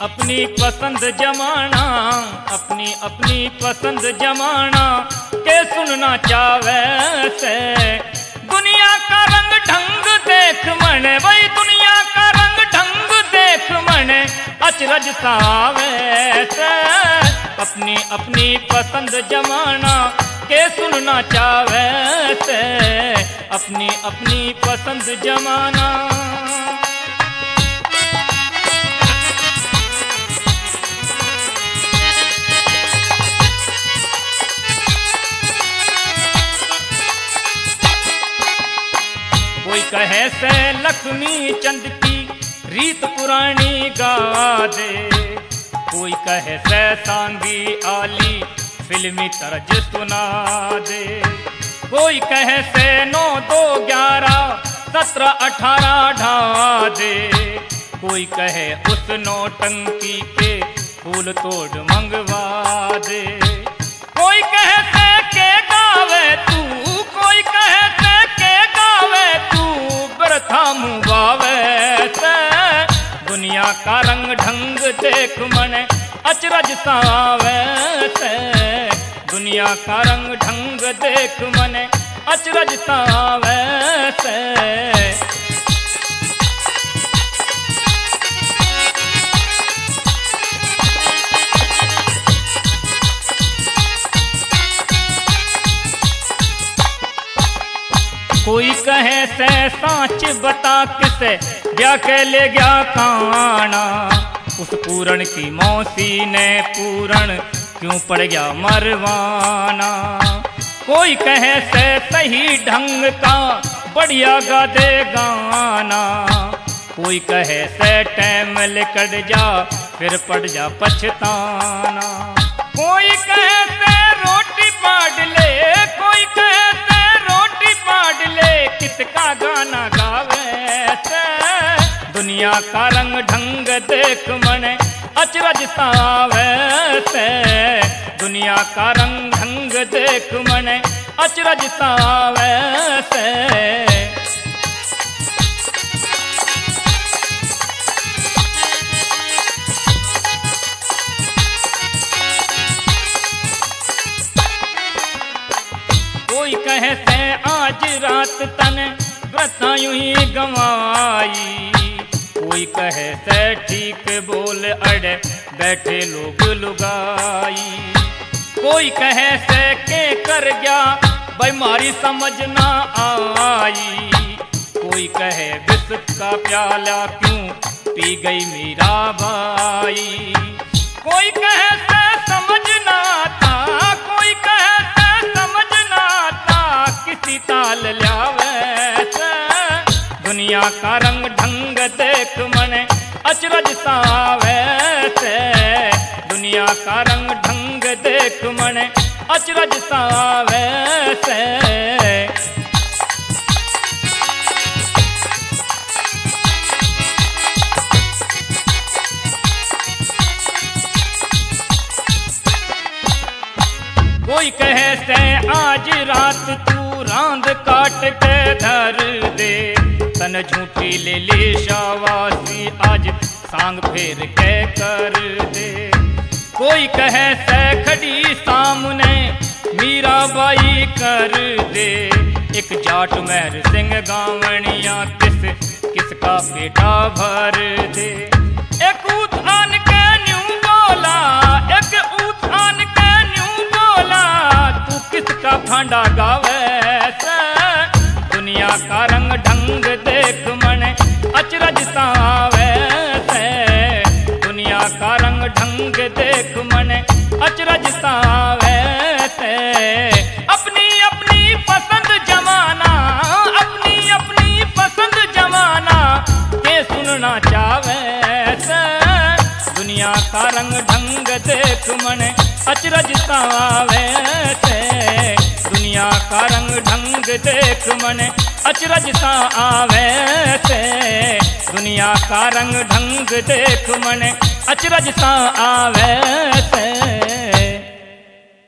अपनी पसंद जमाना, अपनी अपनी पसंद जमाना के सुनना चावे से। दुनिया का रंग ढंग देख मने, भाई दुनिया का रंग ढंग देख मने अचरज सावे से। अपनी अपनी पसंद जमाना के सुनना चावे से, अपनी अपनी पसंद जमाना। कोई कहे से लक्ष्मी चंद की रीत पुरानी गा दे, कोई कहे से सांगी आली फिल्मी तर्ज सुना दे। कोई कहे से 9 2 11 17 18 ढा दे, कोई कहे उस नौटंकी के फूल तोड़ मंगवा दे। कोई कहे से के गावे तू, कोई कहे से के गावे तू बरथा मुबावे से। दुनिया का रंग ढंग देख मने अचरज सावे से। दुनिया का रंग ढंग देख मने अचरज सावे से। कोई कहे से सांच बता किसे ब्याह के ले गया काना, उस पूरण की मौसी ने पूरण क्यों पड़ गया मरवाना। कोई कहे से सही ढंग का बढ़िया गा दे गाना, कोई कहे से टाइम लेकर जा फिर पड़ जा पछताना। कोई कहे से रोटी पाड़ ले, कोई कहे से रोटी पाड़ ले किसका गाना गावे से। दुनिया का रंग ढंग देख मने अचरज सावे से। दुनिया का रंग ढंग देख मने अचरज सावे से। कोई कहे से आज रात तने व्रता यूं ही गंवाई, कोई कहे से ठीक बोल अड़े बैठे लोग लुगाई। कोई कहे से के कर गया बीमारी समझ ना आई, कोई कहे विष का प्याला क्यों पी गई मीरा बाई। कोई कहे से समझ ना आता, कोई कहे से समझ ना आता किसी ताल ल्यावे से। दुनिया का रंग ढंग देख मने अचरज सावे से। दुनिया का रंग ढंग देख मने अचरज सावे से। कोई कहे से आज रात तू रांद काट के धर दे, तन झूठी ले ले शावासी आज सांग फेर के कर दे। कोई कहे से खड़ी सामने मीराबाई कर दे, एक जाट महर सिंह गावणिया किसका पेटा भर दे। एक उठान के न्यू बोला, एक उठान के न्यू बोला तू किसका फांडा गावे से। दुनिया का रंग ढंग देख मने अचरज सावे से। दुनिया का रंग ढंग देख मने अचरज सावे से। अपनी अपनी पसंद जमाना, अपनी अपनी पसंद जमाना के सुनना चावे से। दुनिया का रंग ढंग देख मने अचरज सावे से। दुनिया का रंग ढंग देख मने अचरज सावे से। दुनिया का रंग ढंग देख मने अचरज सावे से।